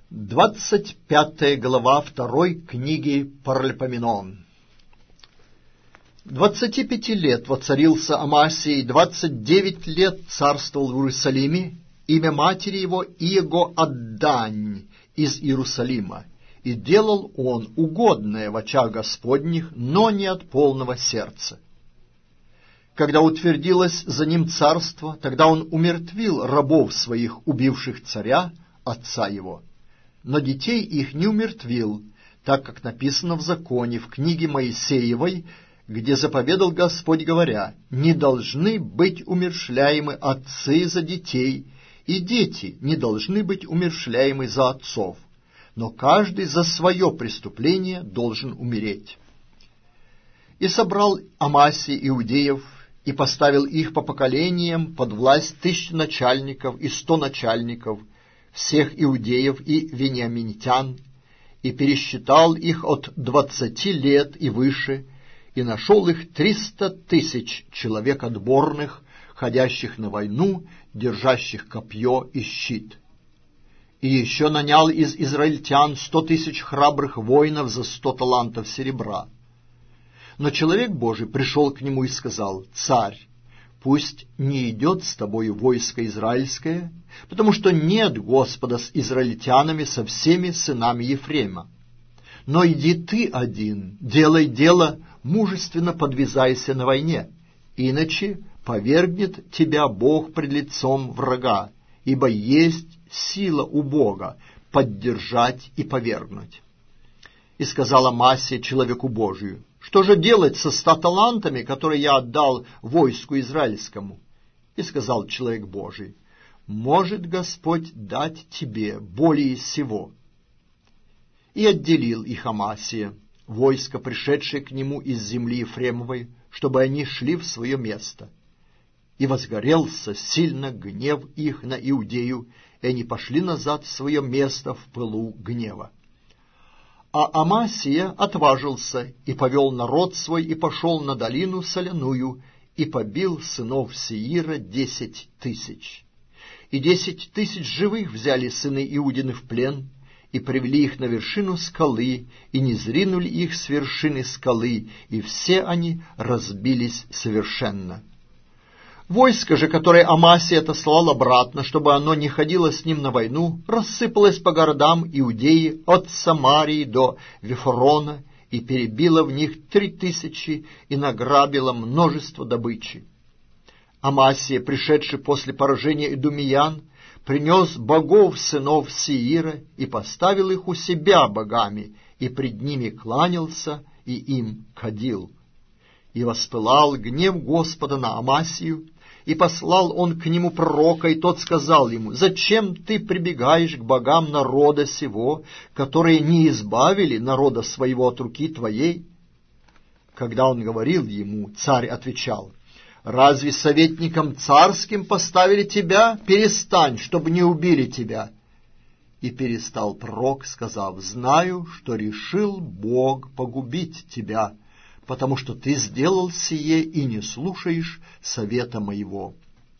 25 глава 2 книги Паралипоменон. 25 лет воцарился Амасий, 29 лет царствовал в Иерусалиме, имя матери его Иегоаддань из Иерусалима, и делал он угодное в очах Господних, но не от полного сердца. Когда утвердилось за ним царство, тогда он умертвил рабов своих, убивших царя, отца его. Но детей их не умертвил, так как написано в законе, в книге Моисеевой, где заповедал Господь, говоря: «Не должны быть умерщвляемы отцы за детей, и дети не должны быть умерщвляемы за отцов, но каждый за свое преступление должен умереть». И собрал Амасий иудеев, и поставил их по поколениям под власть 1000 начальников и 100 начальников, всех иудеев и вениаминитян, и пересчитал их от 20 лет и выше, и нашел их 300 000 человек отборных, ходящих на войну, держащих копье и щит. И еще нанял из израильтян 100 000 храбрых воинов за 100 талантов серебра. Но человек Божий пришел к нему и сказал: «Царь, пусть не идет с тобою войско израильское, потому что нет Господа с израильтянами, со всеми сынами Ефрема. Но иди ты один, делай дело, мужественно подвязайся на войне, иначе повергнет тебя Бог пред лицом врага, ибо есть сила у Бога поддержать и повергнуть». И сказал Амасия человеку Божию: «Что же делать со 100 талантами, которые я отдал войску израильскому?» И сказал человек Божий: «Может Господь дать тебе более сего». И отделил их Амасия, войско, пришедшее к нему из земли Ефремовой, чтобы они шли в свое место. И возгорелся сильно гнев их на Иудею, и они пошли назад в свое место в пылу гнева. А Амасия отважился и повел народ свой, и пошел на долину соляную, и побил сынов Сеира 10 000. И 10 000 живых взяли сыны Иудины в плен, и привели их на вершину скалы, и низвринули их с вершины скалы, и все они разбились совершенно. Войско же, которое Амасия отослал обратно, чтобы оно не ходило с ним на войну, рассыпалось по городам Иудеи от Самарии до Вифорона, и перебило в них 3000, и награбило множество добычи. Амасия, пришедший после поражения идумеян, принес богов сынов Сеира и поставил их у себя богами, и пред ними кланялся и им кадил. И воспылал гнев Господа на Амасию, и послал он к нему пророка, и тот сказал ему: «Зачем ты прибегаешь к богам народа сего, которые не избавили народа своего от руки твоей?» Когда он говорил ему, царь отвечал: «Разве советником царским поставили тебя? Перестань, чтобы не убили тебя». И перестал пророк, сказав: «Знаю, что решил Бог погубить тебя, потому что ты сделал сие и не слушаешь совета моего».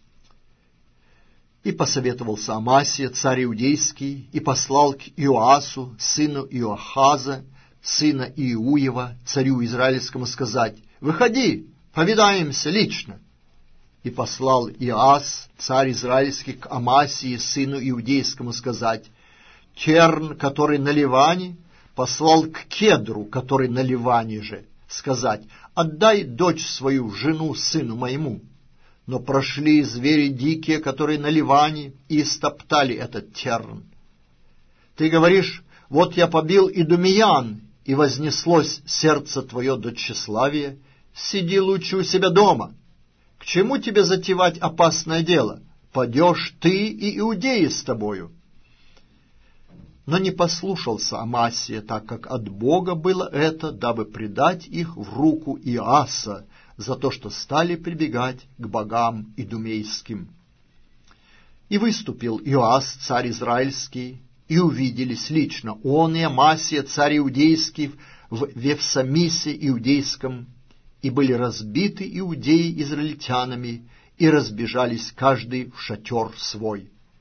И посоветовался Амасия, царь иудейский, и послал к Иоасу, сыну Иоахаза, сына Иуева, царю израильскому, сказать: «Выходи, повидаемся лично». И послал Иоас, царь израильский, к Амасии, сыну иудейскому, сказать: «Терн, который на Ливане, послал к Кедру, который на Ливане же, сказать: отдай дочь свою жену сыну моему. Но прошли звери дикие, которые на Ливане, и истоптали этот терн. Ты говоришь: вот я побил идумеян, и вознеслось сердце твое до тщеславия. Сиди лучше у себя дома. К чему тебе затевать опасное дело? Падешь ты и иудеи с тобою». Но не послушался Амасия, так как от Бога было это, дабы предать их в руку Иоаса за то, что стали прибегать к богам идумейским. И выступил Иоас, царь израильский, и увиделись лично он и Амасия, царь иудейский, в Вевсамисе иудейском, и были разбиты иудеи израильтянами, и разбежались каждый в шатер свой.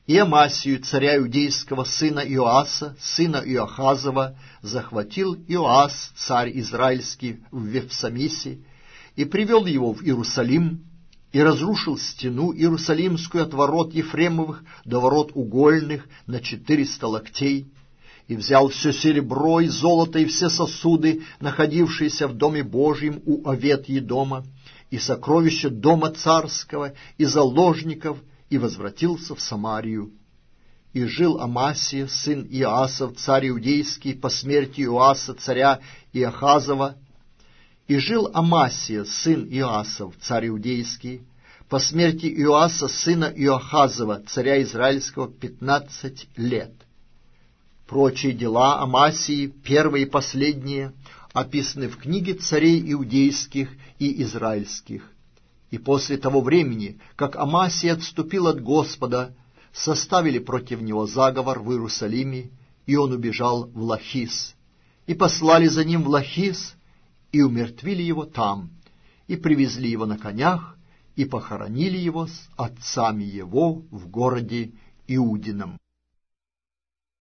И Амасию, царя иудейского, сына Иоаса, сына Иоахазова, захватил Иоас, царь израильский, в Вифсамисе, и привел его в Иерусалим, и разрушил стену Иерусалимскую от ворот Ефремовых до ворот угольных на 400 локтей, и взял все серебро и золото и все сосуды, находившиеся в доме Божьем у Овед-Едома, и сокровища дома царского, и заложников, и возвратился в Самарию. И жил Амасия, сын Иоасов, царь иудейский, по смерти Иоаса, царя Иохазова. И жил Амасия, сын Иоасов, царь иудейский, по смерти Иоаса, сына Иохазова, царя израильского, 15 лет. Прочие дела Амасии, первые и последние, описаны в книге царей иудейских и израильских. И после того времени, как Амасия отступил от Господа, составили против него заговор в Иерусалиме, и он убежал в Лахис. И послали за ним в Лахис, и умертвили его там, и привезли его на конях, и похоронили его с отцами его в городе Иудином.